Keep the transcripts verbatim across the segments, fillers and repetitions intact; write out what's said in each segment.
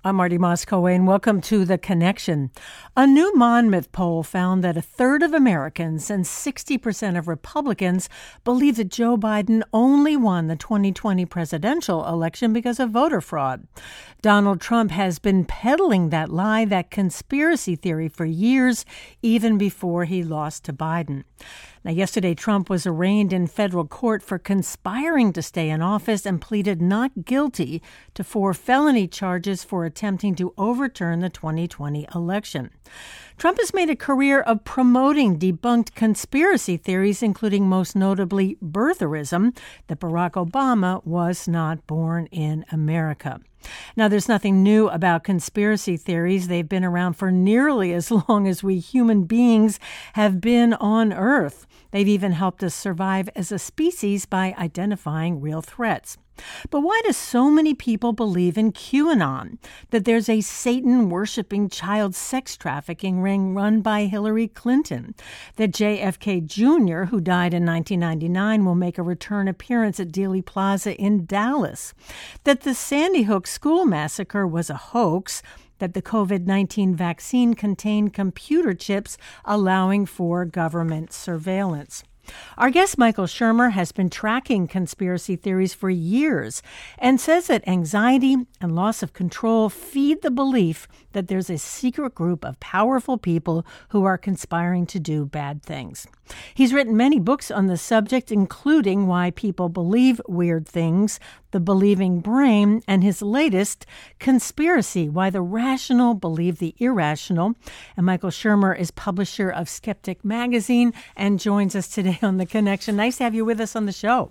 I'm Marty Moscow, and welcome to The Connection. A new Monmouth poll found that a third of Americans and sixty percent of Republicans believe that Joe Biden only won the twenty twenty presidential election because of voter fraud. Donald Trump has been peddling that lie, that conspiracy theory, for years, even before he lost to Biden. Now, yesterday, Trump was arraigned in federal court for conspiring to stay in office and pleaded not guilty to four felony charges for attempting to overturn the twenty twenty election. Trump has made a career of promoting debunked conspiracy theories, including most notably birtherism, that Barack Obama was not born in America. Now, there's nothing new about conspiracy theories. They've been around for nearly as long as we human beings have been on Earth. They've even helped us survive as a species by identifying real threats. But why do so many people believe in QAnon, that there's a Satan-worshipping child sex trafficking ring run by Hillary Clinton, that J F K Junior, who died in nineteen ninety-nine, will make a return appearance at Dealey Plaza in Dallas, that the Sandy Hook school massacre was a hoax, that the covid nineteen vaccine contained computer chips allowing for government surveillance? Our guest, Michael Shermer, has been tracking conspiracy theories for years and says that anxiety and loss of control feed the belief that there's a secret group of powerful people who are conspiring to do bad things. He's written many books on the subject, including Why People Believe Weird Things, The Believing Brain, and his latest, Conspiracy, Why the Rational Believe the Irrational. And Michael Shermer is publisher of Skeptic Magazine and joins us today on The Connection. Nice to have you with us on the show.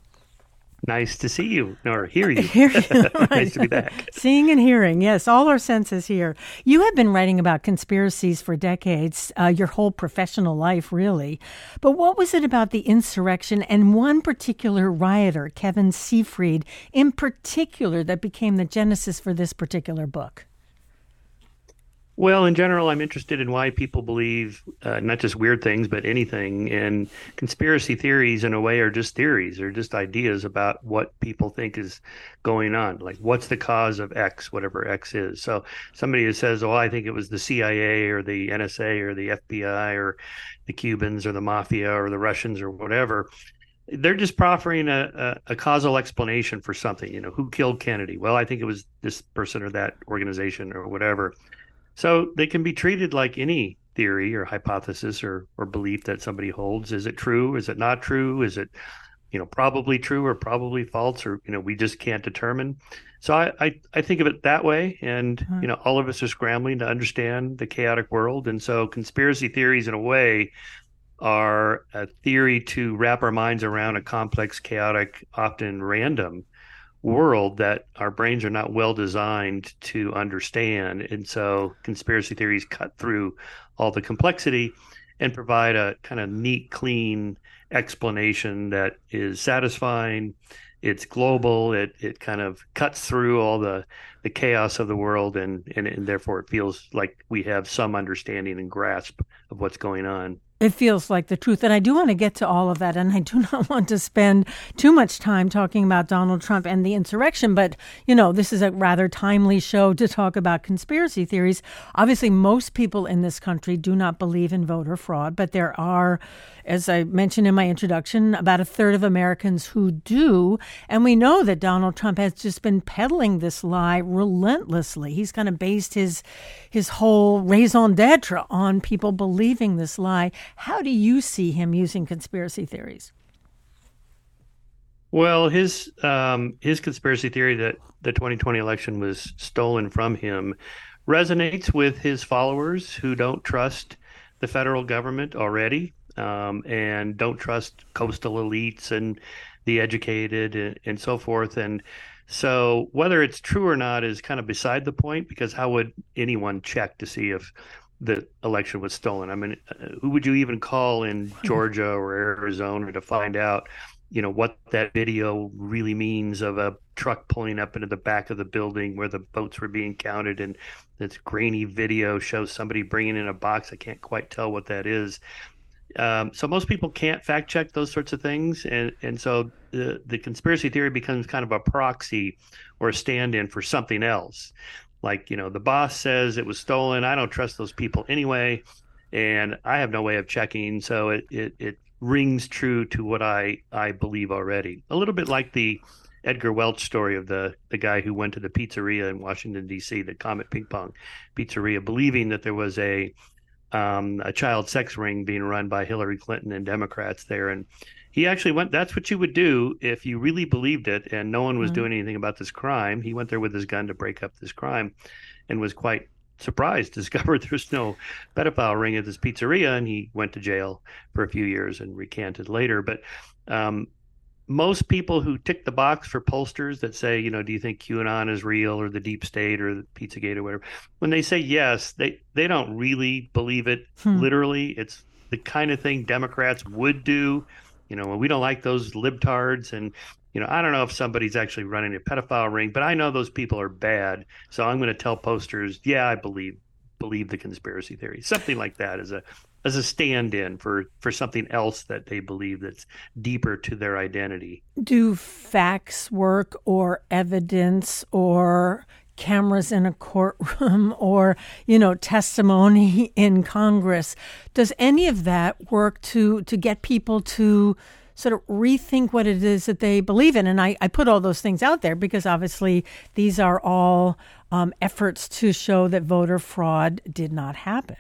Nice to see you, or hear you. Hear you. Right. Nice to be back. Seeing and hearing, yes, all our senses here. You have been writing about conspiracies for decades, uh, your whole professional life, really. But what was it about the insurrection and one particular rioter, Kevin Seafried, in particular, that became the genesis for this particular book? Well, in general, I'm interested in why people believe uh, not just weird things, but anything. And conspiracy theories, in a way, are just theories. They're just ideas about what people think is going on. Like, what's the cause of X, whatever X is. So somebody who says, oh, I think it was the C I A or the N S A or the F B I or the Cubans or the mafia or the Russians or whatever, they're just proffering a, a, a causal explanation for something. You know, who killed Kennedy? Well, I think it was this person or that organization or whatever. So they can be treated like any theory or hypothesis or, or belief that somebody holds. Is it true? Is it not true? Is it, you know, probably true or probably false, or, you know, we just can't determine. So I, I, I think of it that way. And, mm-hmm. you know, all of us are scrambling to understand the chaotic world. And so conspiracy theories, in a way, are a theory to wrap our minds around a complex, chaotic, often random world that our brains are not well designed to understand. And so conspiracy theories cut through all the complexity and provide a kind of neat, clean explanation that is satisfying. It's global. It it kind of cuts through all the, the chaos of the world, and, and, and therefore it feels like we have some understanding and grasp of what's going on. It feels like the truth. And I do want to get to all of that. And I do not want to spend too much time talking about Donald Trump and the insurrection. But, you know, this is a rather timely show to talk about conspiracy theories. Obviously, most people in this country do not believe in voter fraud. But there are, as I mentioned in my introduction, about a third of Americans who do. And we know that Donald Trump has just been peddling this lie relentlessly. He's kind of based his, his whole raison d'etre on people believing this lie. How do you see him using conspiracy theories? Well, his um, his conspiracy theory that the twenty twenty election was stolen from him resonates with his followers who don't trust the federal government already, um, and don't trust coastal elites and the educated and, and so forth. And so whether it's true or not is kind of beside the point, because how would anyone check to see if the election was stolen? I mean, who would you even call in Georgia or Arizona to find out, you know, what that video really means of a truck pulling up into the back of the building where the votes were being counted, and this grainy video shows somebody bringing in a box. I can't quite tell what that is. Um, so most people can't fact check those sorts of things. And, and so the, the conspiracy theory becomes kind of a proxy or a stand-in for something else. like, you know, the boss says it was stolen. I don't trust those people anyway, and I have no way of checking. So it it, it rings true to what I, I believe already. A little bit like the Edgar Welch story of the, the guy who went to the pizzeria in Washington, D C, the Comet Ping Pong Pizzeria, believing that there was a um, a child sex ring being run by Hillary Clinton and Democrats there. And he actually went, that's what you would do if you really believed it and no one was mm-hmm. doing anything about this crime. He went there with his gun to break up this crime and was quite surprised to discover there's no pedophile ring at this pizzeria. And he went to jail for a few years and recanted later. But um, most people who tick the box for pollsters that say, you know, do you think QAnon is real or the deep state or the Pizzagate or whatever, when they say yes, they, they don't really believe it hmm. literally. It's the kind of thing Democrats would do. You know, we don't like those libtards. And, you know, I don't know if somebody's actually running a pedophile ring, but I know those people are bad. So I'm going to tell posters, yeah, I believe believe the conspiracy theory. Something like that as a as a stand-in for, for something else that they believe that's deeper to their identity. Do facts work or evidence or cameras in a courtroom or, you know, testimony in Congress? Does any of that work to, to get people to sort of rethink what it is that they believe in? And I, I put all those things out there because obviously these are all um, efforts to show that voter fraud did not happen.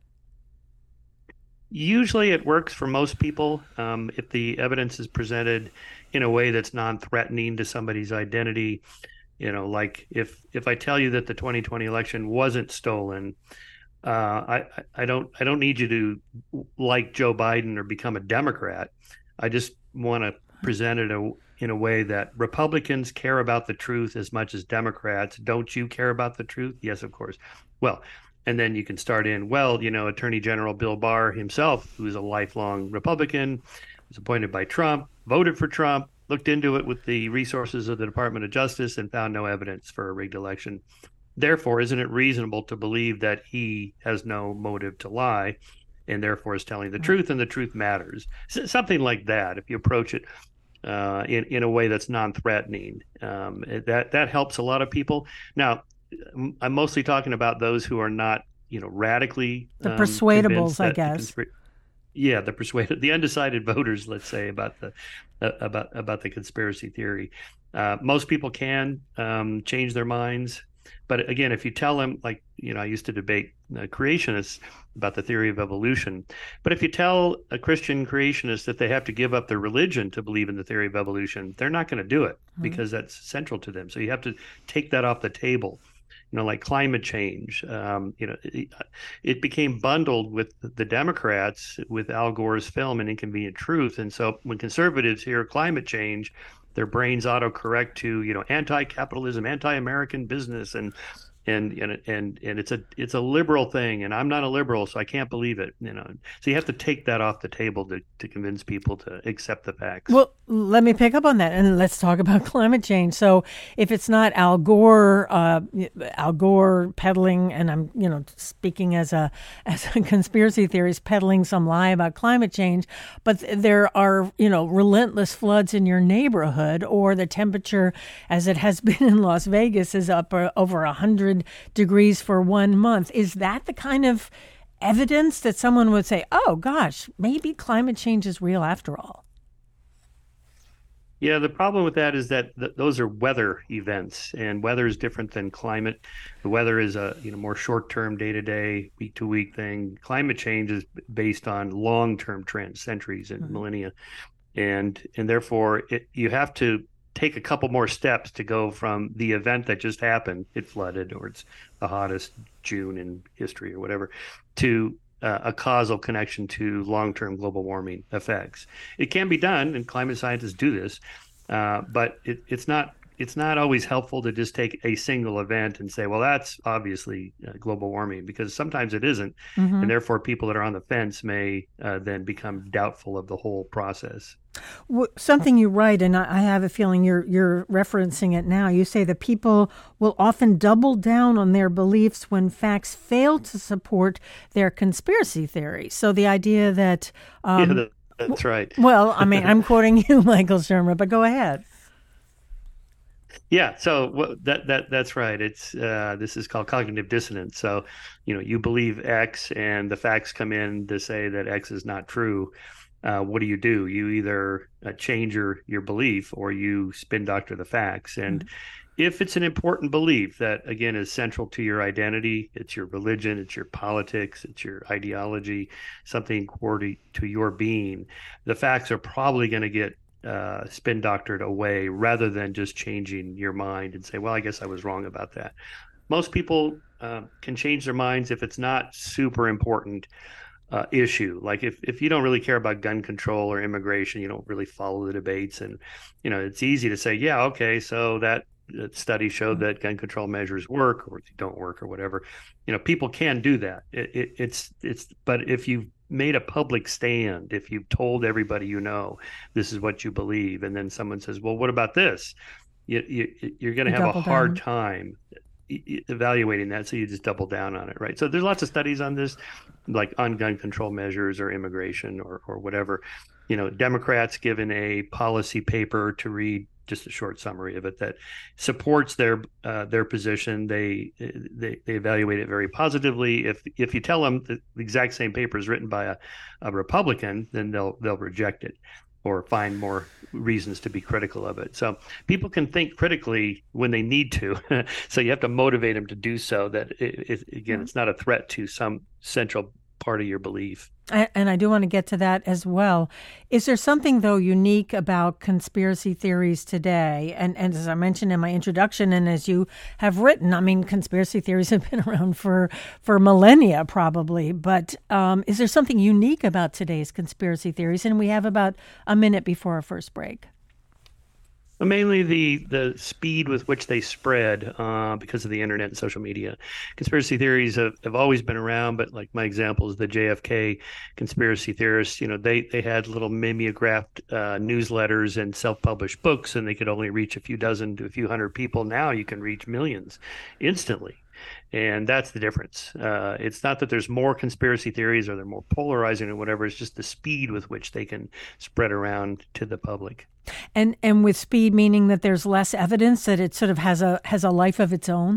Usually it works for most people um, if the evidence is presented in a way that's non-threatening to somebody's identity. You know, like if if I tell you that the twenty twenty election wasn't stolen, uh, I I don't I don't need you to like Joe Biden or become a Democrat. I just want to present it a, in a way that Republicans care about the truth as much as Democrats. Don't you care about the truth? Yes, of course. Well. And then you can start in, well, you know, Attorney General Bill Barr himself, who's a lifelong Republican, was appointed by Trump, voted for Trump, looked into it with the resources of the Department of Justice and found no evidence for a rigged election. Therefore, isn't it reasonable to believe that he has no motive to lie and therefore is telling the truth and the truth matters? Something like that, if you approach it uh, in, in a way that's non-threatening, um, that, that helps a lot of people. Now, I'm mostly talking about those who are not, you know, radically the um, persuadables, I guess. Conspira- yeah, the persuaded, the undecided voters, let's say, about the uh, about about the conspiracy theory. Uh, most people can um, change their minds, but again, if you tell them, like, you know, I used to debate uh, creationists about the theory of evolution. But if you tell a Christian creationist that they have to give up their religion to believe in the theory of evolution, they're not going to do it mm-hmm. because that's central to them. So you have to take that off the table. You know, like climate change, um, you know, it, it became bundled with the Democrats with Al Gore's film An Inconvenient Truth. And so when conservatives hear climate change, their brains autocorrect to, you know, anti-capitalism, anti-American business. And and and and and it's a it's a liberal thing, and I'm not a liberal, so I can't believe it. You know, so you have to take that off the table to to convince people to accept the facts. Well, let me pick up on that, and let's talk about climate change. So, if it's not Al Gore, uh, Al Gore peddling, and I'm you know speaking as a as a conspiracy theorist peddling some lie about climate change, but there are you know relentless floods in your neighborhood, or the temperature, as it has been in Las Vegas, is up over a hundred degrees for one month. Is that the kind of evidence that someone would say, oh gosh, maybe climate change is real after all? Yeah, the problem with that is that th- those are weather events, and weather is different than climate. The weather is a you know more short-term, day-to-day, week-to-week thing. Climate change is based on long-term trends, centuries and mm-hmm. millennia, and and therefore it, you have to take a couple more steps to go from the event that just happened, it flooded, or it's the hottest June in history or whatever, to uh, a causal connection to long-term global warming effects. It can be done, and climate scientists do this, uh, but it, it's not it's not always helpful to just take a single event and say, well, that's obviously uh, global warming, because sometimes it isn't, mm-hmm. and therefore people that are on the fence may uh, then become doubtful of the whole process. Something you write, and I have a feeling you're you're referencing it now. You say that people will often double down on their beliefs when facts fail to support their conspiracy theory. So the idea that um, yeah, that, that's right. Well, I mean, I'm quoting you, Michael Shermer, but go ahead. Yeah, so what, that that that's right. It's uh, this is called cognitive dissonance. So, you know, you believe X, and the facts come in to say that X is not true. Uh, what do you do? You either uh, change your your belief, or you spin doctor the facts. And Right. if it's an important belief that again is central to your identity, it's your religion, it's your politics, it's your ideology, something core to, to your being, the facts are probably going to get uh, spin doctored away rather than just changing your mind and say, well, I guess I was wrong about that. Most people uh, can change their minds if it's not super important uh, issue. Like if if you don't really care about gun control or immigration, you don't really follow the debates, and you know it's easy to say, yeah, okay, so that study showed that gun control measures work or don't work or whatever. You know, people can do that. It, it, it's it's but if you've made a public stand, if you've told everybody you know this is what you believe, and then someone says, well, what about this? You, you, you're going to You have a double hard down. time evaluating that, so you just double down on it, right? So there's lots of studies on this, like on gun control measures or immigration or or whatever. You know, Democrats given a policy paper to read, just a short summary of it that supports their uh, their position. They, they they evaluate it very positively. If if you tell them the exact same paper is written by a, a Republican, then they'll they'll reject it or find more reasons to be critical of it. So people can think critically when they need to. So you have to motivate them to do so. That it, it, again, Yeah. it's not a threat to some central part of your belief. I- And I do want to get to that as well. Is there something, though, unique about conspiracy theories today? And, and as I mentioned in my introduction, and as you have written, I mean, conspiracy theories have been around for, for millennia, probably. But um, is there something unique about today's conspiracy theories? And we have about a minute before our first break. Mainly the the speed with which they spread uh, because of the internet and social media. Conspiracy theories have, have always been around, but like my example is the J F K conspiracy theorists. You know, they they had little mimeographed uh, newsletters and self-published books, and they could only reach a few dozen to a few hundred people. Now you can reach millions instantly. And that's the difference. Uh, it's not that there's more conspiracy theories or they're more polarizing or whatever. It's just the speed with which they can spread around to the public. And and with speed meaning that there's less evidence that it sort of has a has a life of its own.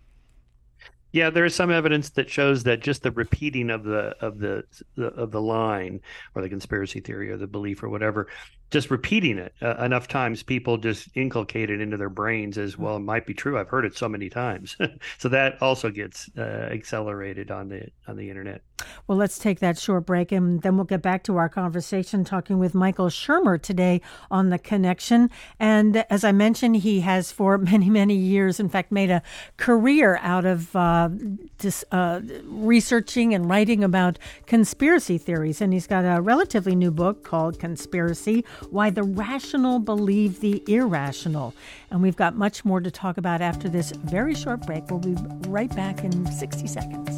Yeah, there is some evidence that shows that just the repeating of the of the, the of the line or the conspiracy theory or the belief or whatever, just repeating it uh, enough times, people just inculcate it into their brains as well. It might be true. I've heard it so many times, so that also gets uh, accelerated on the on the internet. Well, let's take that short break and then we'll get back to our conversation talking with Michael Shermer today on The Connection. And as I mentioned, he has for many, many years, in fact, made a career out of uh, dis, uh, researching and writing about conspiracy theories. And he's got a relatively new book called Conspiracy: Why the Rational Believe the Irrational. And we've got much more to talk about after this very short break. We'll be right back in sixty seconds.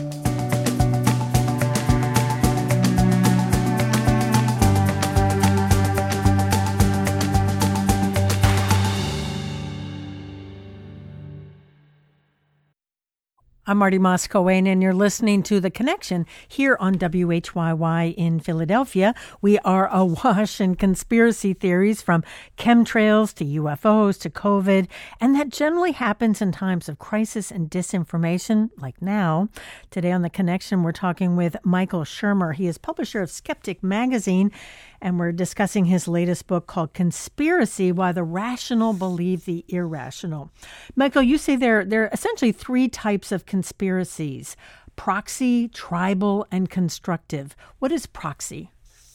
I'm Marty Moscowane, and you're listening to The Connection here on W H Y Y in Philadelphia. We are awash in conspiracy theories, from chemtrails to U F Os to COVID, and that generally happens in times of crisis and disinformation, like now. Today on The Connection, we're talking with Michael Shermer. He is publisher of Skeptic Magazine, and we're discussing his latest book called Conspiracy: Why the Rational Believe the Irrational. Michael, you say there, there are essentially three types of conspiracies: proxy, tribal, and constructive. What is proxy?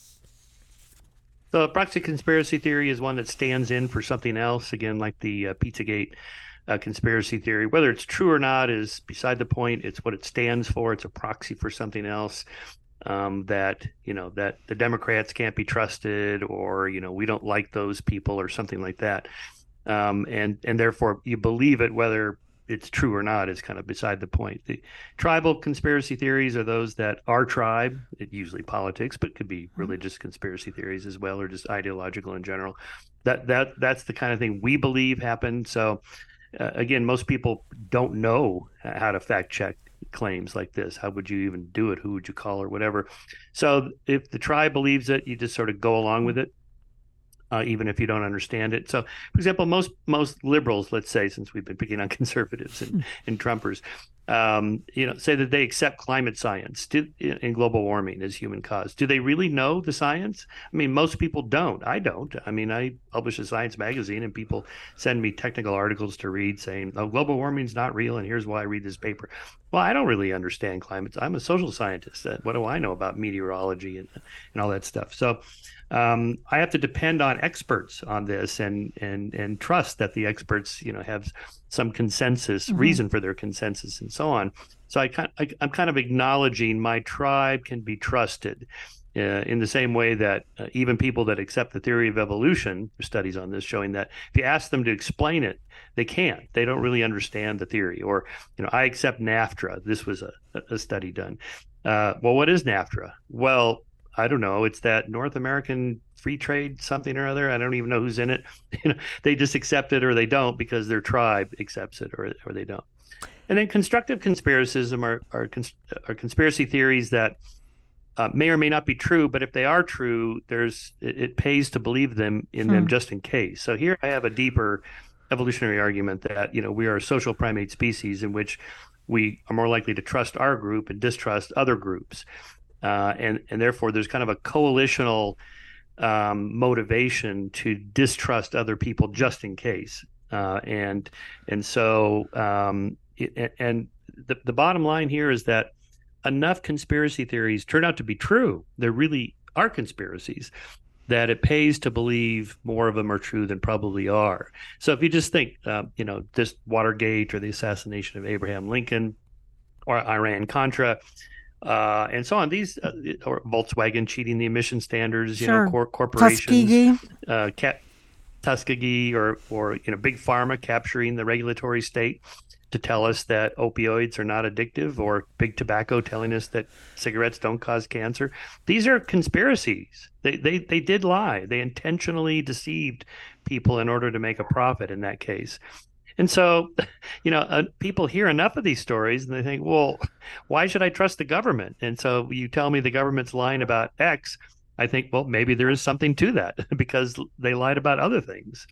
So a proxy conspiracy theory is one that stands in for something else. Again, like the uh, Pizzagate uh, conspiracy theory. Whether it's true or not is beside the point. It's what it stands for. It's a proxy for something else. Um, that, you know, that the Democrats can't be trusted, or, you know, we don't like those people or something like that. Um, and, and therefore you believe it, whether it's true or not is kind of beside the point. The tribal conspiracy theories are those that our tribe, it usually politics, but could be religious conspiracy theories as well, or just ideological in general. That, that, that's the kind of thing we believe happened. So uh, again, most people don't know how to fact check claims like this. How would you even do it? Who would you call, or whatever? So if the tribe believes it, you just sort of go along with it. uh, even if you don't understand it. So, for example, most most liberals, let's say, since we've been picking on conservatives and, and Trumpers, um, you know, say that they accept climate science do, in global warming as human cause. Do they really know the science? I mean, most people don't. I don't. I mean, I publish a science magazine, and people send me technical articles to read saying, "Oh, global warming is not real, and here's why I read this paper." Well, I don't really understand climate. I'm a social scientist. What do I know about meteorology and and all that stuff? So. Um, I have to depend on experts on this and and and trust that the experts, you know, have some consensus, mm-hmm. reason for their consensus, and so on. So I, I I'm kind of acknowledging my tribe can be trusted, uh, in the same way that uh, even people that accept the theory of evolution, there's studies on this showing that if you ask them to explain it, they can't. They don't really understand the theory. Or, you know, I accept NAFTA. This was a, a study done. Uh, well, what is NAFTA? Well, I don't know. It's that North American free trade something or other. I don't even know who's in it. You know, they just accept it or they don't because their tribe accepts it or or they don't. And then constructive conspiracism are are, cons- are conspiracy theories that uh, may or may not be true, but if they are true, there's it, it pays to believe them in hmm. them just in case. So here I have a deeper evolutionary argument that, you know, we are a social primate species in which we are more likely to trust our group and distrust other groups. Uh, and, and therefore, there's kind of a coalitional um, motivation to distrust other people just in case. Uh, and and so um, it, and the, the bottom line here is that enough conspiracy theories turn out to be true. There really are conspiracies that it pays to believe more of them are true than probably are. So if you just think, uh, you know, this Watergate or the assassination of Abraham Lincoln or Iran-Contra, Uh, and so on. These uh, or Volkswagen cheating the emission standards, you sure. know, cor- corporations, Tuskegee, uh, Ca- Tuskegee, or or you know, big pharma capturing the regulatory state to tell us that opioids are not addictive, or big tobacco telling us that cigarettes don't cause cancer. These are conspiracies. They they they did lie. They intentionally deceived people in order to make a profit. In that case. And so, you know, uh, people hear enough of these stories and they think, well, why should I trust the government? And so you tell me the government's lying about X. I think, well, maybe there is something to that because they lied about other things.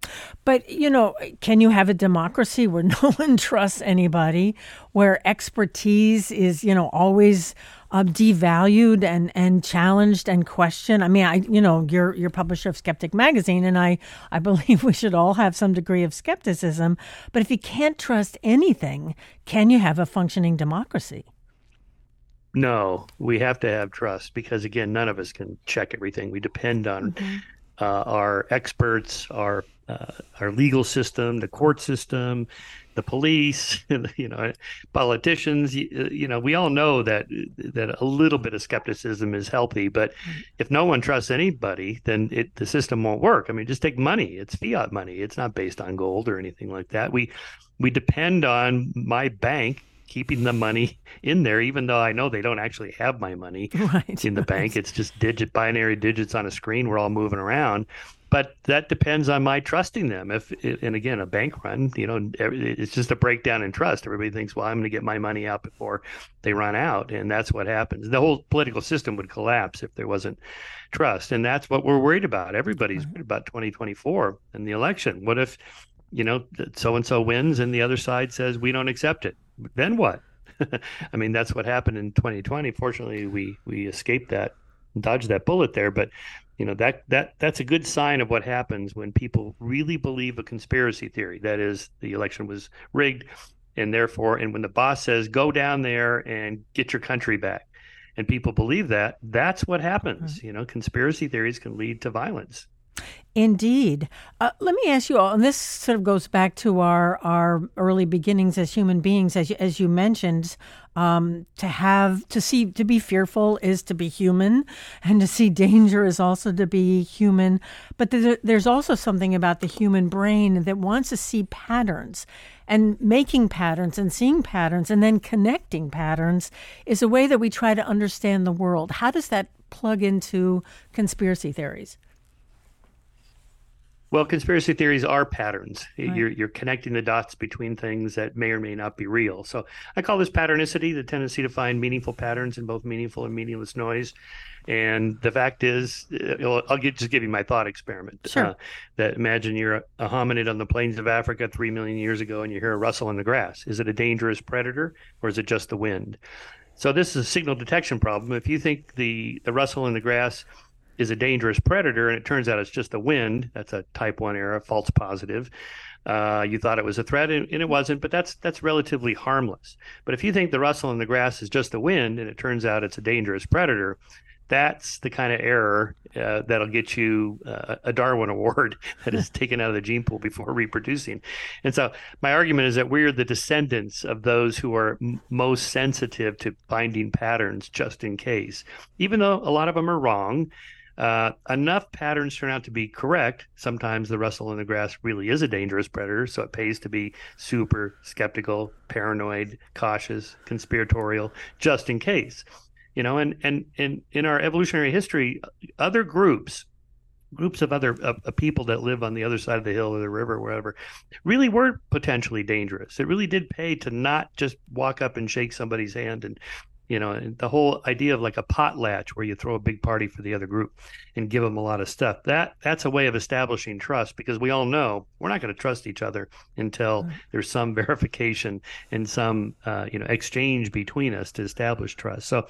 But, you know, can you have a democracy where no one trusts anybody, where expertise is, you know, always uh, devalued and, and challenged and questioned? I mean, I, you know, you're you're publisher of Skeptic Magazine, and I, I believe we should all have some degree of skepticism. But if you can't trust anything, can you have a functioning democracy? No, we have to have trust because, again, none of us can check everything. We depend on mm-hmm. uh, our experts, our Uh, our legal system, the court system, the police, you know, politicians. You, you know, we all know that that a little bit of skepticism is healthy. But if no one trusts anybody, then it, the system won't work. I mean, just take money. It's fiat money. It's not based on gold or anything like that. We we depend on my bank keeping the money in there, even though I know they don't actually have my money right. in the bank. It's just digit binary digits on a screen. We're all moving around. But that depends on my trusting them. If and again, a bank run, you know, it's just a breakdown in trust. Everybody thinks, well, I'm going to get my money out before they run out, and that's what happens. The whole political system would collapse if there wasn't trust, and that's what we're worried about. Everybody's worried about twenty twenty-four and the election. What if, you know, so and so wins and the other side says we don't accept it? Then what? I mean, that's what happened in twenty twenty. Fortunately, we we escaped that, dodged that bullet there, but. You know, that that that's a good sign of what happens when people really believe a conspiracy theory. That is, the election was rigged, and therefore, and when the boss says, go down there and get your country back, and people believe that, that's what happens. Mm-hmm. You know, conspiracy theories can lead to violence. Indeed. Uh, let me ask you all, and this sort of goes back to our, our early beginnings as human beings, as you, as you mentioned, um, to have, to see, to be fearful is to be human, and to see danger is also to be human. But there, there's also something about the human brain that wants to see patterns, and making patterns and seeing patterns and then connecting patterns is a way that we try to understand the world. How does that plug into conspiracy theories? Well, conspiracy theories are patterns. Right. You're you're connecting the dots between things that may or may not be real. So I call this patternicity, the tendency to find meaningful patterns in both meaningful and meaningless noise. And the fact is, uh, I'll get, just give you my thought experiment. Sure. Uh, that imagine you're a, a hominid on the plains of Africa three million years ago, and you hear a rustle in the grass. Is it a dangerous predator, or is it just the wind? So this is a signal detection problem. If you think the the rustle in the grass is a dangerous predator, and it turns out it's just the wind, that's a type one error, false positive. Uh, you thought it was a threat, and, and it wasn't, but that's that's relatively harmless. But if you think the rustle in the grass is just the wind, and it turns out it's a dangerous predator, that's the kind of error uh, that'll get you uh, a Darwin Award that is taken out of the gene pool before reproducing. And so my argument is that we're the descendants of those who are m- most sensitive to finding patterns just in case. Even though a lot of them are wrong, uh, enough patterns turn out to be correct. Sometimes the rustle in the grass really is a dangerous predator, so it pays to be super skeptical, paranoid, cautious, conspiratorial, just in case. You know, and, and, and in our evolutionary history, other groups, groups of other of, of people that live on the other side of the hill or the river or wherever, really were potentially dangerous. It really did pay to not just walk up and shake somebody's hand. And, you know, and the whole idea of like a potlatch where you throw a big party for the other group and give them a lot of stuff, that that's a way of establishing trust, because we all know we're not going to trust each other until Right. there's some verification and some, uh, you know, exchange between us to establish trust. So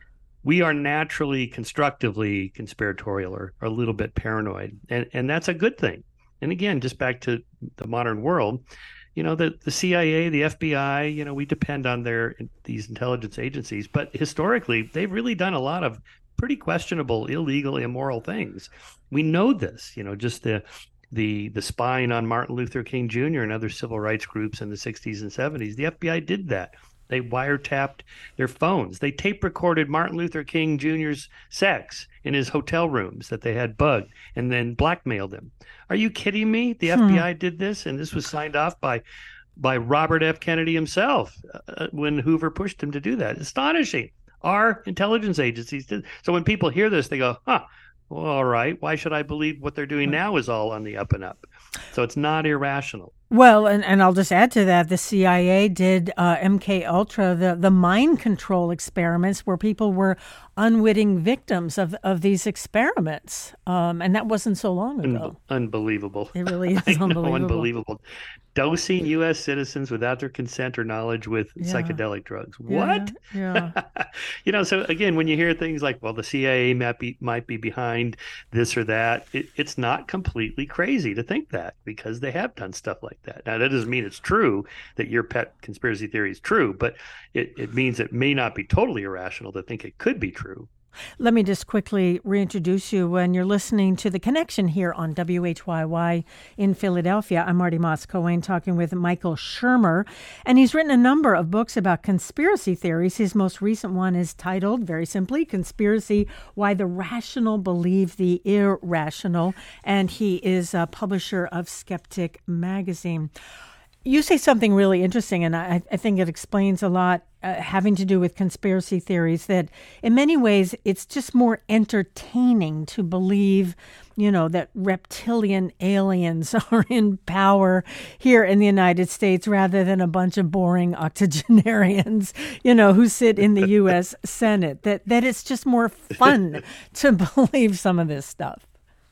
we are naturally constructively conspiratorial, or, or a little bit paranoid. And, and that's a good thing. And again, just back to the modern world, you know, the, the C I A, the F B I, you know, we depend on their these intelligence agencies. But historically, they've really done a lot of pretty questionable, illegal, immoral things. We know this, you know, just the the the spying on Martin Luther King Junior and other civil rights groups in the sixties and seventies. The F B I did that. They wiretapped their phones. They tape recorded Martin Luther King Junior's sex in his hotel rooms that they had bugged, and then blackmailed him. Are you kidding me? The Hmm. F B I did this, and this was signed off by by Robert F. Kennedy himself uh, when Hoover pushed him to do that. Astonishing. Our intelligence agencies did. So when people hear this, they go, huh, well, all right, why should I believe what they're doing now is all on the up and up? So it's not irrational. Well, and, and I'll just add to that, the C I A did uh, M K Ultra, the, the mind control experiments where people were unwitting victims of, of these experiments. Um, and that wasn't so long ago. Un- unbelievable. It really is I know, unbelievable. unbelievable. Dosing U S citizens without their consent or knowledge with Yeah. psychedelic drugs. Yeah, What? Yeah. You know, so again, when you hear things like, well, the C I A might be, might be behind this or that, it, it's not completely crazy to think that, because they have done stuff like that. Now, that doesn't mean it's true that your pet conspiracy theory is true, but it, it means it may not be totally irrational to think it could be true. Let me just quickly reintroduce you when you're listening to The Connection here on W H Y Y in Philadelphia. I'm Marty Moss-Cohen talking with Michael Shermer, and he's written a number of books about conspiracy theories. His most recent one is titled, very simply, Conspiracy: Why the Rational Believe the Irrational, and he is a publisher of Skeptic Magazine. You say something really interesting, and I, I think it explains a lot uh, having to do with conspiracy theories, that in many ways it's just more entertaining to believe, you know, that reptilian aliens are in power here in the United States rather than a bunch of boring octogenarians, you know, who sit in the U S Senate, that, that it's just more fun to believe some of this stuff.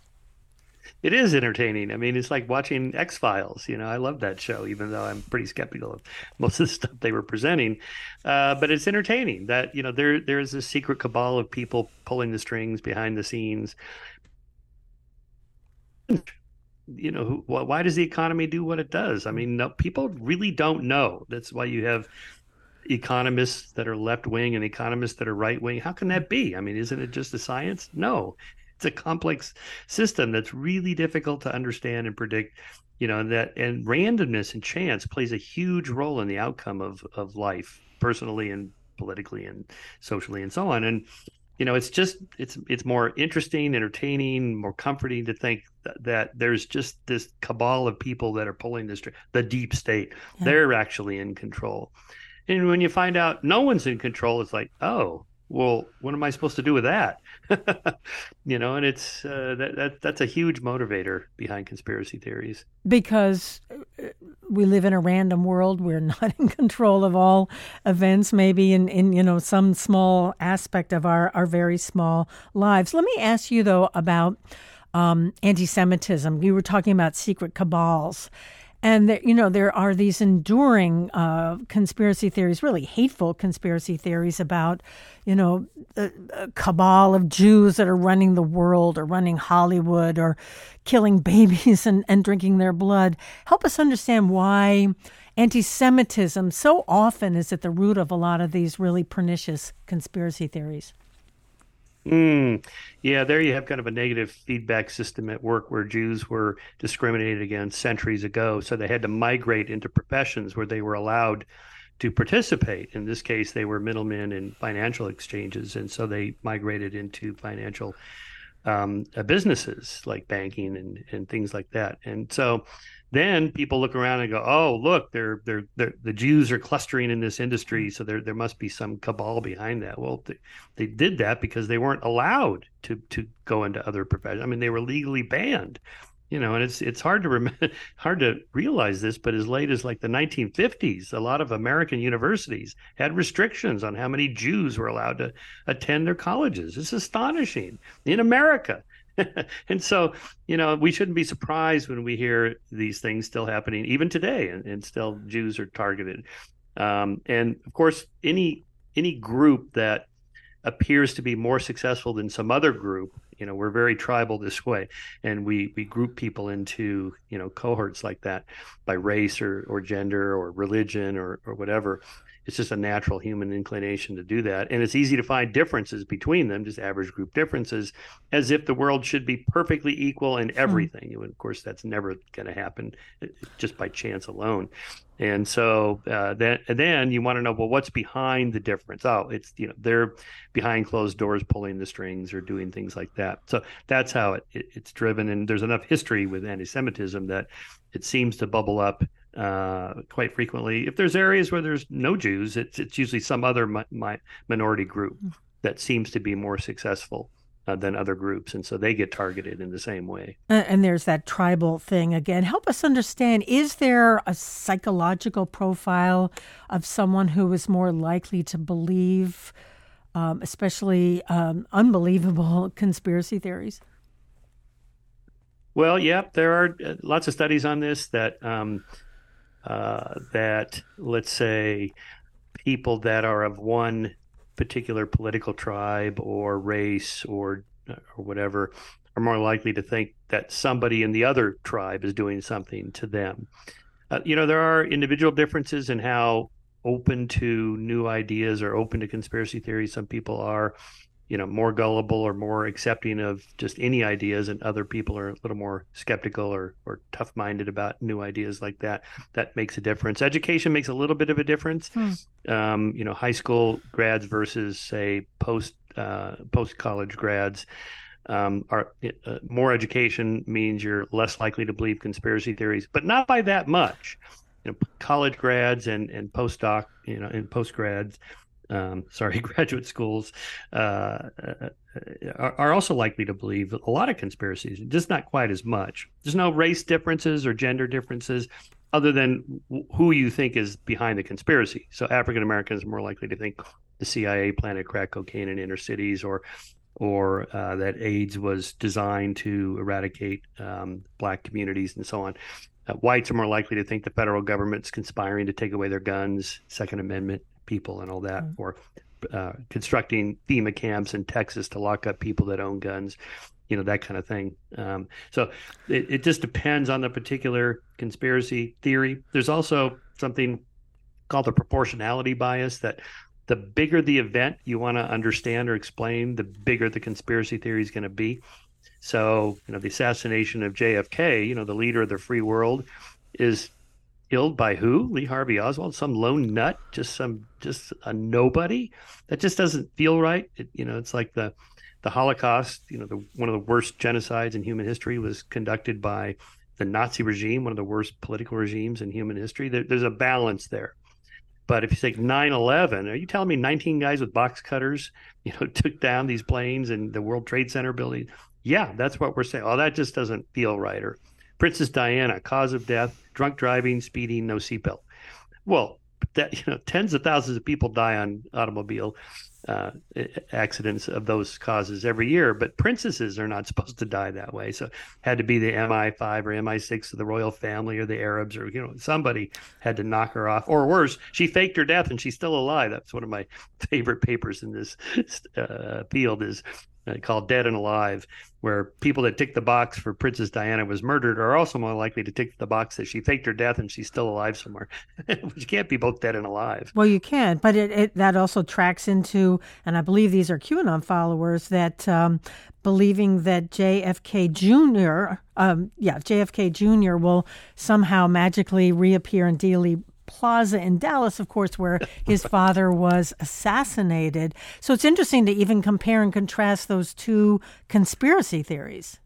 It is entertaining. I mean, it's like watching X-Files. You know, I love that show, even though I'm pretty skeptical of most of the stuff they were presenting. Uh, but it's entertaining that, you know, there there's a secret cabal of people pulling the strings behind the scenes. You know, who, why does the economy do what it does? I mean, no, people really don't know. That's why you have economists that are left-wing and economists that are right-wing. How can that be? I mean, isn't it just a science? No. It's a complex system that's really difficult to understand and predict, you know, that and randomness and chance plays a huge role in the outcome of, of life, personally and politically and socially and so on. And, you know, it's just it's it's more interesting, entertaining, more comforting to think that, that there's just this cabal of people that are pulling this, the deep state. Yeah. They're actually in control. And when you find out no one's in control, it's like, oh, well, what am I supposed to do with that? You know, and it's uh, that that that's a huge motivator behind conspiracy theories. Because uh, we live in a random world. We're not in control of all events, maybe in, in you know, some small aspect of our, our very small lives. Let me ask you, though, about um, anti-Semitism. You were talking about secret cabals. And, there, you know, there are these enduring uh, conspiracy theories, really hateful conspiracy theories about, you know, a, a cabal of Jews that are running the world or running Hollywood or killing babies and, and drinking their blood. Help us understand why anti-Semitism so often is at the root of a lot of these really pernicious conspiracy theories. Mm, yeah, there you have kind of a negative feedback system at work where Jews were discriminated against centuries ago. So they had to migrate into professions where they were allowed to participate. In this case, they were middlemen in financial exchanges. And so they migrated into financial um, uh, businesses like banking and, and things like that. And so then people look around and go, "Oh, look, they're they're, they're the Jews are clustering in this industry, so there there must be some cabal behind that." Well, they, they did that because they weren't allowed to to go into other professions. I mean, they were legally banned, you know. And it's it's hard to rem- hard to realize this, but as late as like the nineteen fifties, a lot of American universities had restrictions on how many Jews were allowed to attend their colleges. It's astonishing in America. And so, you know, we shouldn't be surprised when we hear these things still happening even today, and, and still Jews are targeted. Um, and of course, any any group that appears to be more successful than some other group, you know, we're very tribal this way, and we we group people into, you know, cohorts like that by race or or gender or religion or or whatever. It's just a natural human inclination to do that. And it's easy to find differences between them, just average group differences, as if the world should be perfectly equal in everything. Hmm. And of course, that's never going to happen just by chance alone. And so uh, that, and then you want to know, well, what's behind the difference? Oh, it's, you know, they're behind closed doors pulling the strings or doing things like that. So that's how it, it it's driven. And there's enough history with anti-Semitism that it seems to bubble up uh, quite frequently. If there's areas where there's no Jews, it's it's usually some other mi- mi- minority group that seems to be more successful uh, than other groups, and so they get targeted in the same way. And, and there's that tribal thing again. Help us understand, is there a psychological profile of someone who is more likely to believe, um, especially um, unbelievable conspiracy theories? Well, yeah, there are lots of studies on this that um, uh, that let's say people that are of one particular political tribe or race or or whatever are more likely to think that somebody in the other tribe is doing something to them. Uh, you know, there are individual differences in how open to new ideas or open to conspiracy theories some people are. You know, more gullible or more accepting of just any ideas, and other people are a little more skeptical or or tough-minded about new ideas like that. That makes a difference. Education makes a little bit of a difference. Hmm. Um, you know, high school grads versus, say, post uh, post college grads. Um, are uh, more education means you're less likely to believe conspiracy theories, but not by that much. You know, college grads and and postdoc, you know, and post grads. Um, sorry, graduate schools uh, are, are also likely to believe a lot of conspiracies, just not quite as much. There's no race differences or gender differences other than who you think is behind the conspiracy. So African Americans are more likely to think the C I A planted crack cocaine in inner cities, or or uh, that AIDS was designed to eradicate um, black communities and so on. Uh, whites are more likely to think the federal government's conspiring to take away their guns, Second Amendment people and all that, mm-hmm. or uh, constructing FEMA camps in Texas to lock up people that own guns, you know, that kind of thing. Um, so it, it just depends on the particular conspiracy theory. There's also something called the proportionality bias, that the bigger the event you want to understand or explain, the bigger the conspiracy theory is going to be. So, you know, the assassination of J F K, you know, the leader of the free world, is killed by who? Lee Harvey Oswald, some lone nut, just some, just a nobody. That just doesn't feel right. It, you know, it's like the, the Holocaust. You know, the, one of the worst genocides in human history was conducted by the Nazi regime, one of the worst political regimes in human history. There, there's a balance there. But if you take nine eleven, are you telling me nineteen guys with box cutters, you know, took down these planes and the World Trade Center building? Yeah, that's what we're saying. Oh, that just doesn't feel right. Or Princess Diana, cause of death, drunk driving, speeding, no seatbelt. Well, that, you know, tens of thousands of people die on automobile uh, accidents of those causes every year, but princesses are not supposed to die that way. So it had to be the M I five or M I six of the royal family or the Arabs, or, you know, somebody had to knock her off. Or worse, she faked her death and she's still alive. That's one of my favorite papers in this uh, field, is uh, called Dead and Alive, where people that tick the box for Princess Diana was murdered are also more likely to tick the box that she faked her death and she's still alive somewhere. You can't be both dead and alive. Well, you can, but it, it that also tracks into, and I believe these are QAnon followers, that um, believing that J F K Junior, um, yeah, J F K Junior will somehow magically reappear in Dealey Plaza in Dallas, of course, where his father was assassinated. So it's interesting to even compare and contrast those two conspiracy theories.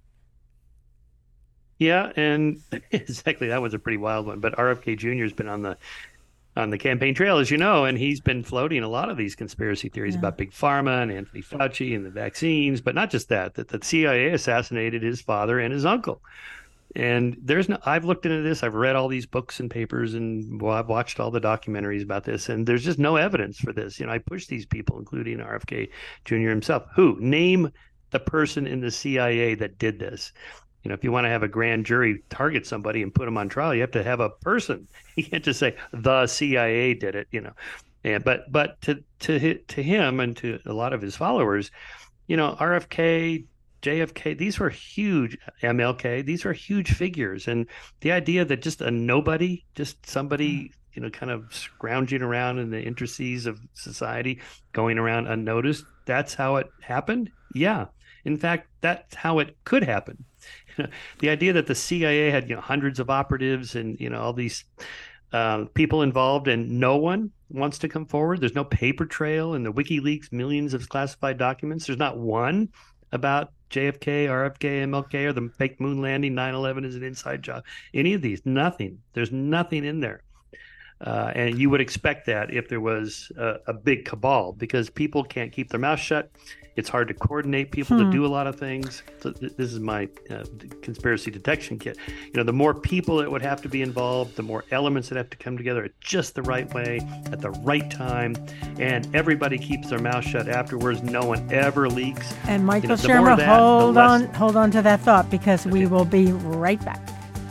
Yeah, and exactly, that was a pretty wild one. But R F K Junior has been on the on the campaign trail, as you know, and he's been floating a lot of these conspiracy theories yeah. about Big Pharma and Anthony Fauci and the vaccines, but not just that, that the C I A assassinated his father and his uncle. And there's no, I've looked into this. I've read all these books and papers, and well, I've watched all the documentaries about this, and there's just no evidence for this. You know, I pushed these people, including R F K Junior himself. Who? Name the person in the C I A that did this. You know, if you want to have a grand jury target somebody and put them on trial, you have to have a person. You can't just say the C I A did it. You know, and but but to to to him and to a lot of his followers, you know, R F K, J F K, these were huge, M L K, these were huge figures. And the idea that just a nobody, just somebody, you know, kind of scrounging around in the intricacies of society, going around unnoticed, that's how it happened? Yeah. In fact, that's how it could happen. The idea that the C I A had, you know, hundreds of operatives and, you know, all these uh, people involved, and no one wants to come forward. There's no paper trail in the WikiLeaks millions of classified documents. There's not one about J F K, R F K, M L K, or the fake moon landing, nine eleven is an inside job. Any of these, nothing. There's nothing in there. Uh, and you would expect that if there was a, a big cabal, because people can't keep their mouth shut. It's hard to coordinate people hmm. to do a lot of things. So th- this is my uh, conspiracy detection kit. You know, the more people that would have to be involved, the more elements that have to come together at just the right way, at the right time, and everybody keeps their mouth shut afterwards. No one ever leaks. And Michael you know, Shermer, that, hold less... on, hold on to that thought, because we will be right back.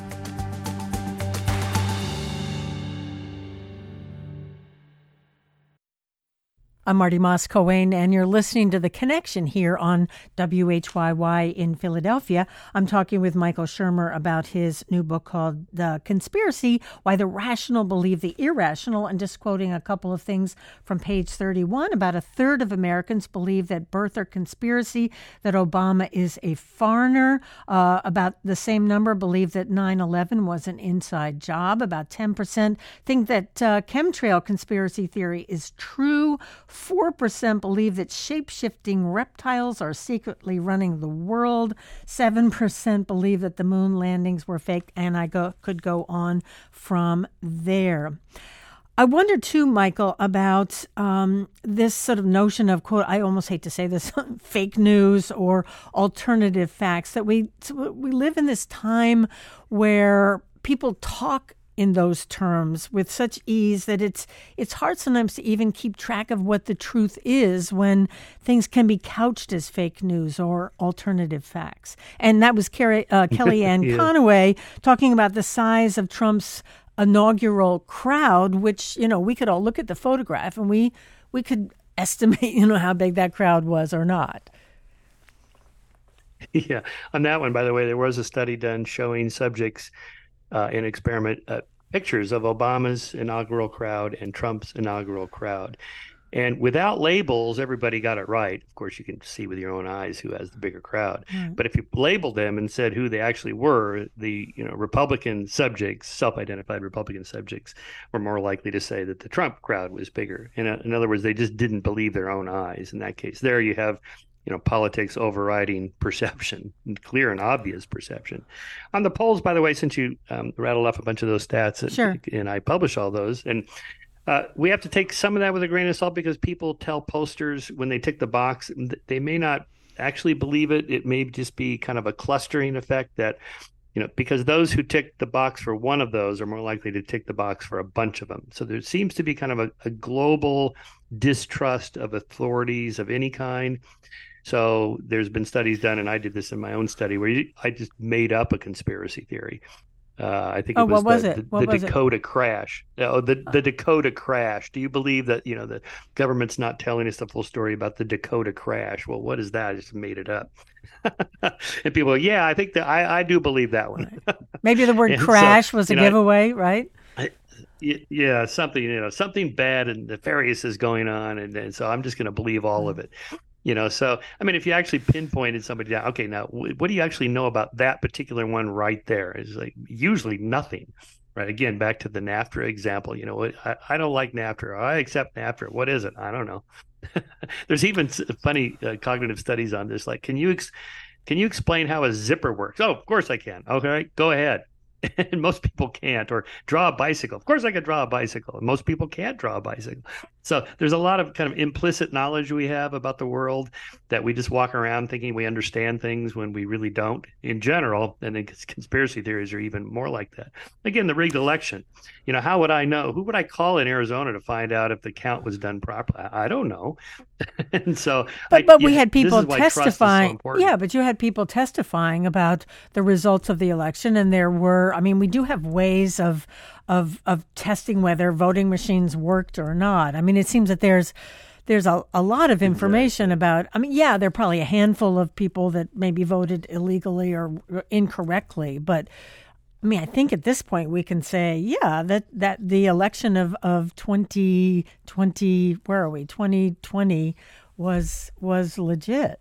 I'm Marty Moss-Coane, and you're listening to The Connection here on W H Y Y in Philadelphia. I'm talking with Michael Shermer about his new book called The Conspiracy, Why the Rational Believe the Irrational, and just quoting a couple of things from page thirty-one. About a third of Americans believe that birther conspiracy, that Obama is a foreigner. Uh, about the same number believe that nine eleven was an inside job. About ten percent think that uh, chemtrail conspiracy theory is true. four percent believe that shape-shifting reptiles are secretly running the world. seven percent believe that the moon landings were fake, and I go, could go on from there. I wonder, too, Michael, about um, this sort of notion of, quote, I almost hate to say this, fake news or alternative facts, that we we live in this time where people talk in those terms with such ease that it's it's hard sometimes to even keep track of what the truth is when things can be couched as fake news or alternative facts. And that was Carrie, uh, Kellyanne yeah. Conway talking about the size of Trump's inaugural crowd, which, you know, we could all look at the photograph and we we could estimate, you know, how big that crowd was or not. Yeah. On that one, by the way, there was a study done showing subjects Uh, in experiment uh, pictures of Obama's inaugural crowd and Trump's inaugural crowd. And without labels, everybody got it right. Of course, you can see with your own eyes who has the bigger crowd. Mm. But if you labeled them and said who they actually were, the you know Republican subjects, self-identified Republican subjects, were more likely to say that the Trump crowd was bigger. In, a, in other words, they just didn't believe their own eyes in that case. There you have you know, politics overriding perception, clear and obvious perception. On the polls, by the way, since you um, rattled off a bunch of those stats, sure. and I publish all those, and Uh, we have to take some of that with a grain of salt because people tell posters when they tick the box, they may not actually believe it. It may just be kind of a clustering effect that, you know, because those who tick the box for one of those are more likely to tick the box for a bunch of them. So there seems to be kind of a, a global distrust of authorities of any kind. So there's been studies done, and I did this in my own study where you, I just made up a conspiracy theory. Uh, I think Oh, it was what was the, it? the, What the was it? Dakota crash. Oh, the, the Dakota crash. Do you believe that, you know, the government's not telling us the full story about the Dakota crash? Well, what is that? I just made it up. And people go, yeah, I think that I, I do believe that one. Right. Maybe the word And so, crash was a you know, giveaway, right? I, yeah, something, you know, something bad and nefarious is going on. And, and so I'm just going to believe all of Mm. it. You know, so I mean, if you actually pinpointed somebody down, okay, now what do you actually know about that particular one right there? It's like usually nothing, right? Again, back to the NAFTA example. You know, I, I don't like NAFTA. I accept NAFTA. What is it? I don't know. There's even funny uh, cognitive studies on this. Like, can you ex- can you explain how a zipper works? Oh, of course I can. Okay, go ahead. And most people can't. Or draw a bicycle. Of course I could draw a bicycle. And most people can't draw a bicycle. So there's a lot of kind of implicit knowledge we have about the world that we just walk around thinking we understand things when we really don't in general. And then conspiracy theories are even more like that. Again, the rigged election. You know, how would I know? Who would I call in Arizona to find out if the count was done properly? I don't know. And so But I, but we yeah, had this people is why trust is so testifying. important. Yeah, but you had people testifying about the results of the election, and there were. I mean, we do have ways of of of testing whether voting machines worked or not. I mean, it seems that there's there's a, a lot of information Exactly. about. I mean, yeah, there are probably a handful of people that maybe voted illegally or incorrectly, but. I mean, I think at this point we can say, yeah, that, that the election of, of twenty twenty, where are we, twenty twenty was was legit.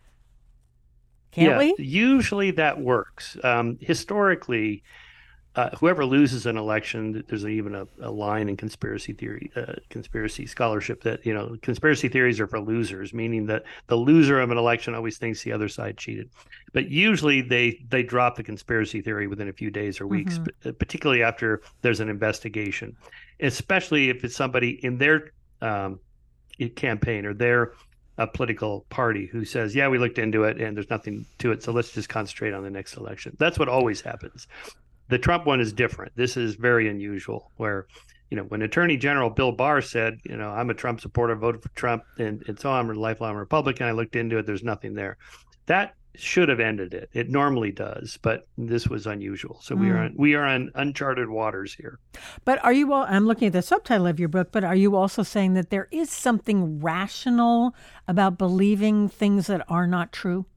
Can't Yeah, we? usually that works. Um, historically, uh, whoever loses an election, there's even a, a line in conspiracy theory, uh, conspiracy scholarship that, you know, conspiracy theories are for losers, meaning that the loser of an election always thinks the other side cheated. But usually they they drop the conspiracy theory within a few days or weeks, Mm-hmm. particularly after there's an investigation, especially if it's somebody in their um, campaign or their a political party who says, yeah, we looked into it and there's nothing to it. So let's just concentrate on the next election. That's what always happens. The Trump one is different. This is very unusual where, you know, when Attorney General Bill Barr said, you know, I'm a Trump supporter, voted for Trump, and, and so I'm a lifelong Republican. I looked into it. There's nothing there. That should have ended it. It normally does, but this was unusual. So we are on, we are on uncharted waters here. But are you all, I'm looking at the subtitle of your book, but are you also saying that there is something rational about believing things that are not true?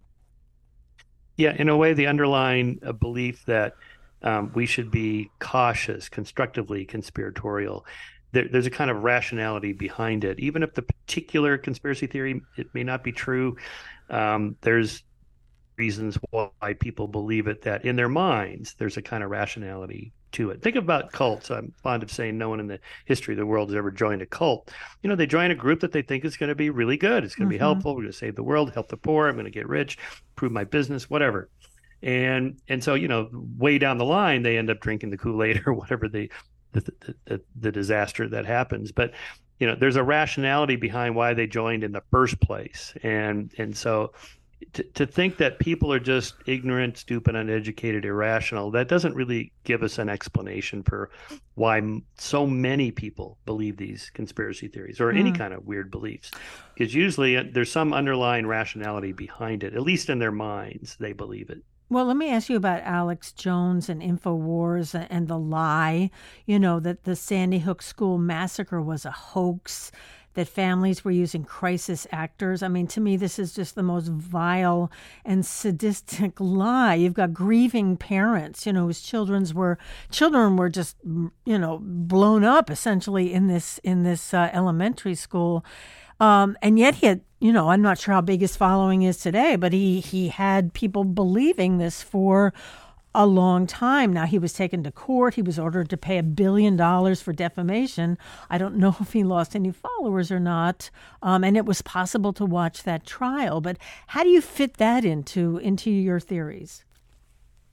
Yeah, in a way, the underlying uh, belief that um, we should be cautious, constructively conspiratorial. There, there's a kind of rationality behind it. Even if the particular conspiracy theory, it may not be true, um, there's reasons why people believe it, that in their minds, there's a kind of rationality to it. Think about cults. I'm fond of saying no one in the history of the world has ever joined a cult. You know, they join a group that they think is going to be really good. It's going to be Mm-hmm. helpful. We're going to save the world, help the poor. I'm going to get rich, improve my business, whatever. And and so, you know, way down the line, they end up drinking the Kool-Aid or whatever the the, the, the, the disaster that happens. But, you know, there's a rationality behind why they joined in the first place. And and so to, to think that people are just ignorant, stupid, uneducated, irrational, that doesn't really give us an explanation for why so many people believe these conspiracy theories or any Mm. kind of weird beliefs. Because usually there's some underlying rationality behind it, at least in their minds, they believe it. Well, let me ask you about Alex Jones and InfoWars and the lie, you know, that the Sandy Hook school massacre was a hoax, that families were using crisis actors. I mean, to me, this is just the most vile and sadistic lie. You've got grieving parents, you know, whose children's were children were just, you know, blown up essentially in this in this uh, elementary school. Um, and yet he had, you know, I'm not sure how big his following is today, but he, he had people believing this for a long time. Now, he was taken to court. He was ordered to pay a billion dollars for defamation. I don't know if he lost any followers or not. Um, and it was possible to watch that trial. But how do you fit that into into your theories?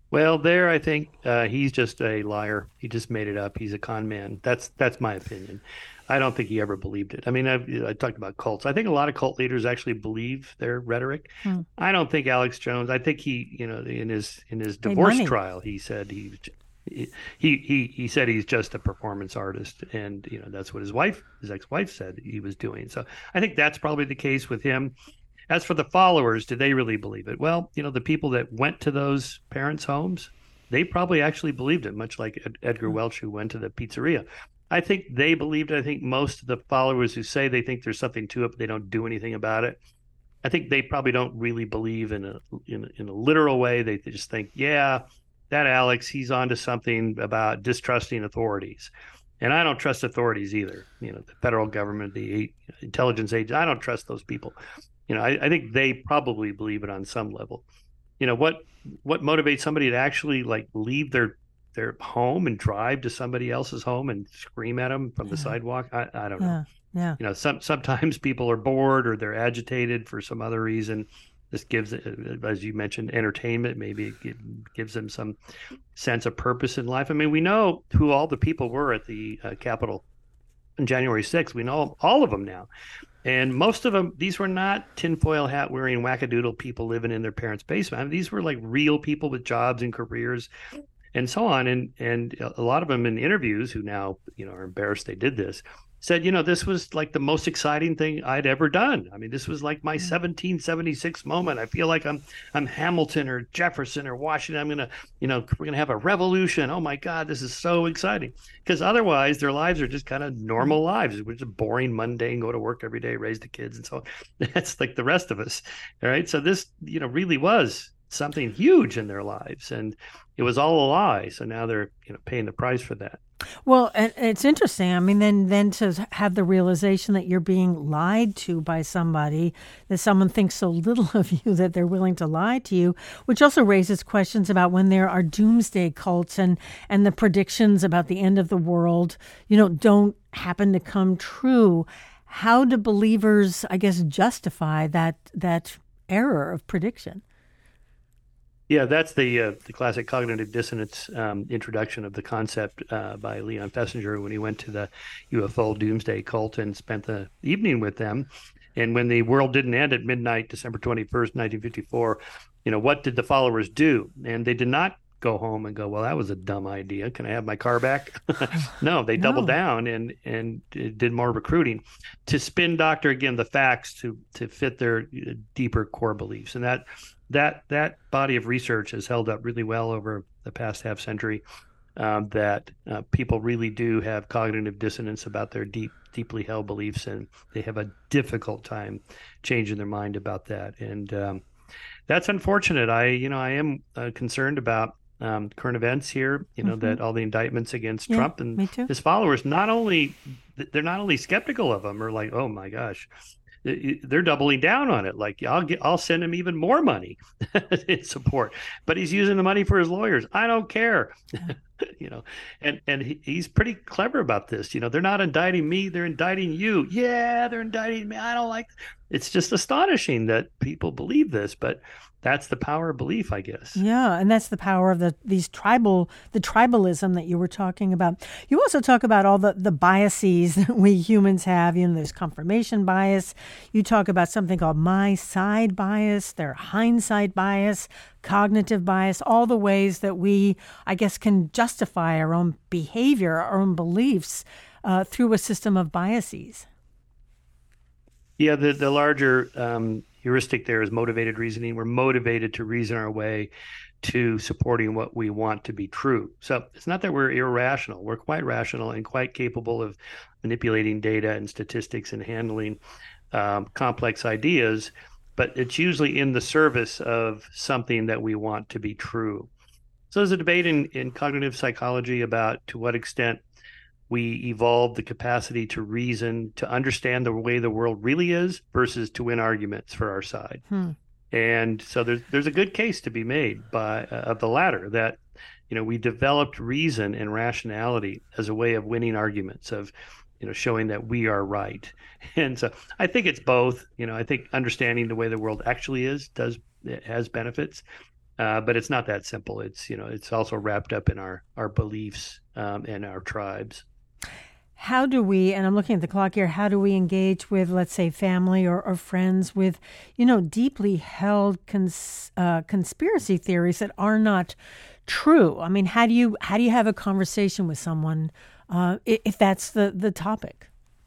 Well, there, I think uh, he's just a liar. He just made it up. He's a con man. That's that's my opinion. I don't think he ever believed it. I mean, I've, I talked about cults. I think a lot of cult leaders actually believe their rhetoric. Hmm. I don't think Alex Jones. I think he, you know, in his in his Made divorce money. trial, he said he he he he said he's just a performance artist, and you know that's what his wife, his ex-wife, said he was doing. So I think that's probably the case with him. As for the followers, do they really believe it? Well, you know, the people that went to those parents' homes, they probably actually believed it, much like Ed- Edgar Hmm. Welch, who went to the pizzeria. I think they believed it. I think most of the followers who say they think there's something to it, but they don't do anything about it, I think they probably don't really believe in a in, in a literal way. They, they just think, yeah, that Alex, he's onto something about distrusting authorities. And I don't trust authorities either. You know, the federal government, the intelligence agents, I don't trust those people. You know, I, I think they probably believe it on some level. You know, what what motivates somebody to actually like leave their their home and drive to somebody else's home and scream at them from the Yeah. sidewalk? I, I don't know. Yeah. Yeah. You know, some sometimes people are bored or they're agitated for some other reason. This gives, as you mentioned, entertainment. Maybe it gives them some sense of purpose in life. I mean, we know who all the people were at the uh, Capitol on January sixth. We know all of them now. And most of them, these were not tinfoil hat wearing wackadoodle people living in their parents' basement. I mean, these were like real people with jobs and careers and so on. And and a lot of them in interviews who now, you know, are embarrassed they did this, said, you know, this was like the most exciting thing I'd ever done. I mean, this was like my Hmm. seventeen seventy-six moment. I feel like I'm I'm Hamilton or Jefferson or Washington. I'm gonna, you know, we're gonna have a revolution. Oh my God, this is so exciting. Because otherwise their lives are just kind of normal lives, which is boring, mundane, go to work every day, raise the kids, and so on. That's like the rest of us. All right. So this, you know, really was something huge in their lives. And it was all a lie. So now they're, you know, paying the price for that. Well, and it's interesting. I mean, then then to have the realization that you're being lied to by somebody, that someone thinks so little of you that they're willing to lie to you, which also raises questions about when there are doomsday cults and and the predictions about the end of the world, you know, don't happen to come true. How do believers, I guess, justify that that error of prediction? Yeah, that's the uh, the classic cognitive dissonance um, introduction of the concept uh, by Leon Festinger when he went to the U F O doomsday cult and spent the evening with them. And when the world didn't end at midnight, December twenty-first, nineteen fifty-four, you know, what did the followers do? And they did not go home and go, well, that was a dumb idea. Can I have my car back? No, they doubled No. down and and did more recruiting to spin doctor again the facts to to fit their uh, deeper core beliefs. And that that that body of research has held up really well over the past half century. Um, that uh, people really do have cognitive dissonance about their deep, deeply held beliefs, and they have a difficult time changing their mind about that. And um, that's unfortunate. I, you know, I am uh, concerned about um, current events here. You know, Hmm. that all the indictments against Yeah, Trump and me too. his followers, not only they're not only skeptical of him or like, oh my gosh, they're doubling down on it. Like I'll get, I'll send him even more money in support, but he's using the money for his lawyers. I don't care, Yeah. you know, and and he, he's pretty clever about this. You know, they're not indicting me; they're indicting you. Yeah, they're indicting me. I don't like. It's just astonishing that people believe this, but that's the power of belief, I guess. Yeah, and that's the power of the these tribal the tribalism that you were talking about. You also talk about all the, the biases that we humans have. You know, there's confirmation bias. You talk about something called my side bias, their hindsight bias, cognitive bias, all the ways that we, I guess, can justify our own behavior, our own beliefs uh, through a system of biases. Yeah, the the larger um, heuristic there is motivated reasoning. We're motivated to reason our way to supporting what we want to be true. So it's not that we're irrational. We're quite rational and quite capable of manipulating data and statistics and handling um, complex ideas, but it's usually in the service of something that we want to be true. So there's a debate in, in cognitive psychology about to what extent we evolved the capacity to reason, to understand the way the world really is versus to win arguments for our side. Hmm. And so there's there's a good case to be made by uh, of the latter that you know we developed reason and rationality as a way of winning arguments of you know showing that we are right. And so I think it's both. You know, I think understanding the way the world actually is does it has benefits. Uh, but it's not that simple. It's, you know, it's also wrapped up in our, our beliefs um, and our tribes. How do we, and I'm looking at the clock here, how do we engage with, let's say, family or, or friends with, you know, deeply held cons, uh, conspiracy theories that are not true? I mean, how do you how do you have a conversation with someone uh, if that's the, the topic?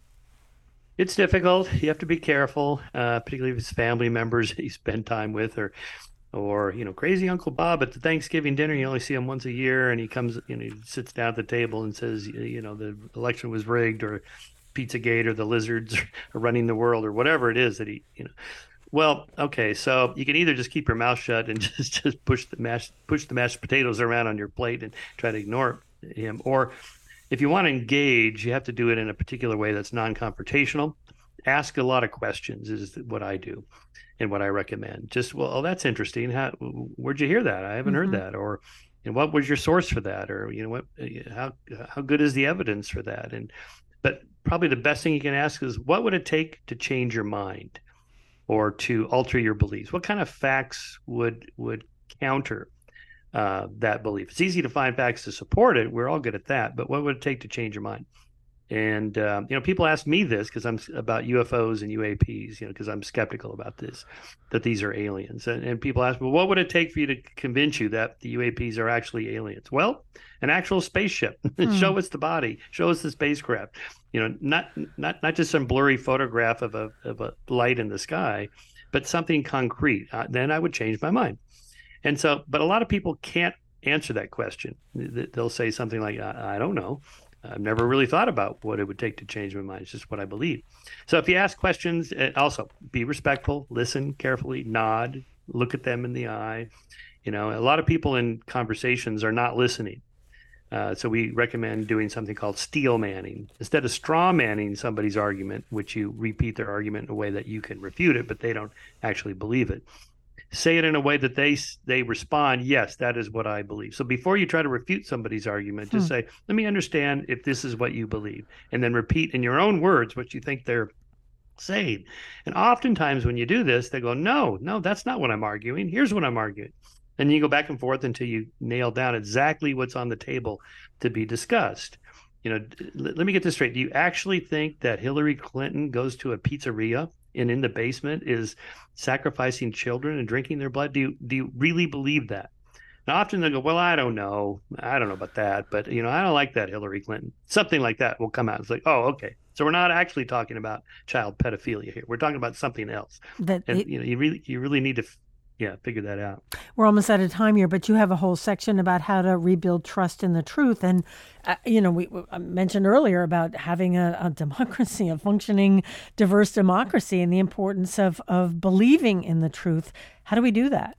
It's difficult. You have to be careful, uh, particularly if it's family members that you spend time with, or Or, you know, crazy Uncle Bob at the Thanksgiving dinner. You only see him once a year, and he comes, you know, he sits down at the table and says, you know, the election was rigged, or Pizzagate, or the lizards are running the world, or whatever it is that he, you know. Well, okay, so you can either just keep your mouth shut and just, just push the mashed push the mashed potatoes around on your plate and try to ignore him, or if you want to engage, you have to do it in a particular way that's non-confrontational. Ask a lot of questions is what I do. And what I recommend, just, well, oh, that's interesting. How, where'd you hear that? I haven't mm-hmm. heard that. Or, you know, what was your source for that? Or, you know, what, how, how good is the evidence for that? And, but probably the best thing you can ask is, what would it take to change your mind or to alter your beliefs? What kind of facts would, would counter uh, that belief? It's easy to find facts to support it. We're all good at that. But what would it take to change your mind? And, um, you know, people ask me this because I'm about U F Os and U A Ps, you know, because I'm skeptical about this, that these are aliens. And, and people ask, well, what would it take for you to convince you that the U A Ps are actually aliens? Well, an actual spaceship. Mm. Show us the body. Show us the spacecraft. You know, not not not just some blurry photograph of a of a light in the sky, but something concrete. Uh, then I would change my mind. And so, but a lot of people can't answer that question. They'll say something like, I, I don't know. I've never really thought about what it would take to change my mind. It's just what I believe. So if you ask questions, also be respectful, listen carefully, nod, look at them in the eye. You know, a lot of people in conversations are not listening. Uh, so we recommend doing something called steel manning. Instead of straw manning somebody's argument, which you repeat their argument in a way that you can refute it, but they don't actually believe it. Say it in a way that they they respond, yes, that is what I believe. So before you try to refute somebody's argument, just hmm. say, let me understand if this is what you believe, and then repeat in your own words what you think they're saying. And oftentimes when you do this, they go, no, no, that's not what I'm arguing. Here's what I'm arguing. And you go back and forth until you nail down exactly what's on the table to be discussed. You know, let me get this straight. Do you actually think that Hillary Clinton goes to a pizzeria and in the basement is sacrificing children and drinking their blood? Do you do you really believe that? Now, often they go, well, I don't know. I don't know about that. But, you know, I don't like that Hillary Clinton. Something like that will come out. It's like, oh, okay. So we're not actually talking about child pedophilia here. We're talking about something else. That and, it, you know, you really you really need to Yeah, figure that out. We're almost out of time here, but you have a whole section about how to rebuild trust in the truth. And, uh, you know, we, we mentioned earlier about having a, a democracy, a functioning, diverse democracy, and the importance of, of believing in the truth. How do we do that?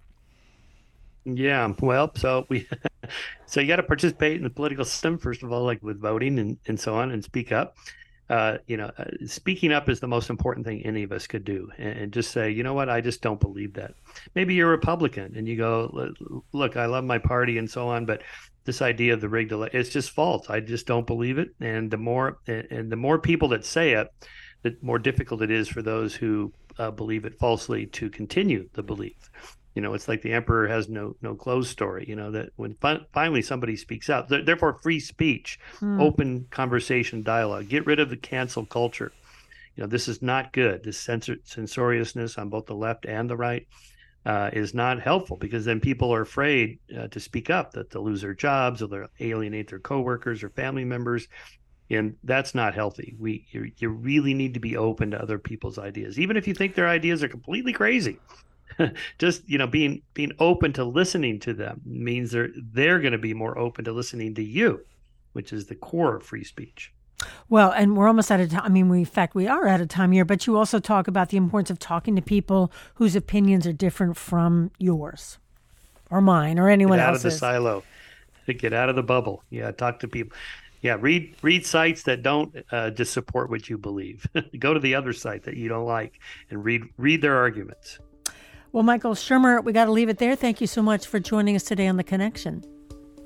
Yeah, well, so we, so you got to participate in the political system, first of all, like with voting and, and so on, and speak up. Uh, you know, uh, speaking up is the most important thing any of us could do, and, and just say, you know what, I just don't believe that. Maybe you're a Republican and you go, look, I love my party and so on, but this idea of the rigged election, it's just false. I just don't believe it. And the more and the more people that say it, the more difficult it is for those who uh, believe it falsely to continue the belief. You know, it's like the emperor has no no clothes story, you know, that when fi- finally somebody speaks out, th- therefore free speech, hmm. open conversation, dialogue, get rid of the cancel culture. You know, this is not good. This censor- censoriousness on both the left and the right uh, is not helpful, because then people are afraid uh, to speak up, that they'll lose their jobs or they'll alienate their coworkers or family members. And that's not healthy. We you, you really need to be open to other people's ideas, even if you think their ideas are completely crazy. Just, you know, being being open to listening to them means they're they're going to be more open to listening to you, which is the core of free speech. Well, and we're almost out of time. I mean, we, in fact, we are out of time here, but you also talk about the importance of talking to people whose opinions are different from yours or mine or anyone else's. Get out of the silo. Get out of the bubble. Yeah, talk to people. Yeah, read read sites that don't uh, just support what you believe. Go to the other site that you don't like and read read their arguments. Well, Michael Shermer, we got to leave it there. Thank you so much for joining us today on The Connection.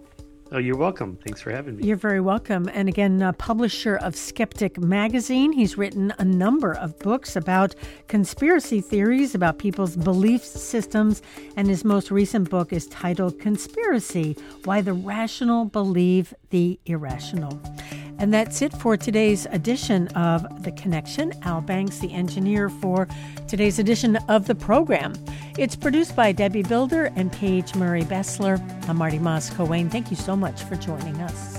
Oh, you're welcome. Thanks for having me. You're very welcome. And again, uh, publisher of Skeptic Magazine. He's written a number of books about conspiracy theories, about people's belief systems. And his most recent book is titled Conspiracy: Why the Rational Believe the Irrational. And that's it for today's edition of The Connection. Al Banks, the engineer for today's edition of the program. It's produced by Debbie Builder and Paige Murray Bessler. I'm Marty Moss-Coane. Thank you so much for joining us.